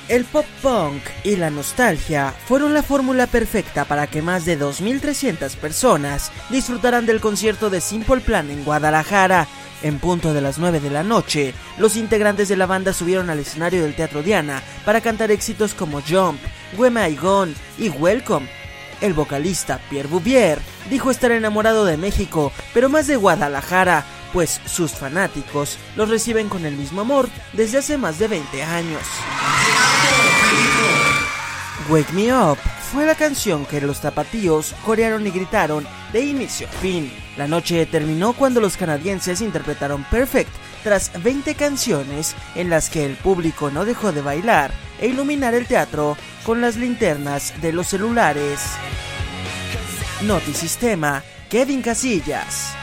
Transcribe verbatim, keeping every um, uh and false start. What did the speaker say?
El pop punk y la nostalgia fueron la fórmula perfecta para que más de dos mil trescientas personas disfrutaran del concierto de Simple Plan en Guadalajara. En punto de las nueve de la noche, los integrantes de la banda subieron al escenario del Teatro Diana para cantar éxitos como Jump, Where Am I Gone y Welcome. El vocalista Pierre Bouvier dijo estar enamorado de México, pero más de Guadalajara, pues sus fanáticos los reciben con el mismo amor desde hace más de veinte años. Wake Me Up fue la canción que los tapatíos corearon y gritaron de inicio a fin. La noche terminó cuando los canadienses interpretaron Perfect tras veinte canciones en las que el público no dejó de bailar e iluminar el teatro con las linternas de los celulares. Notisistema, Kevin Casillas.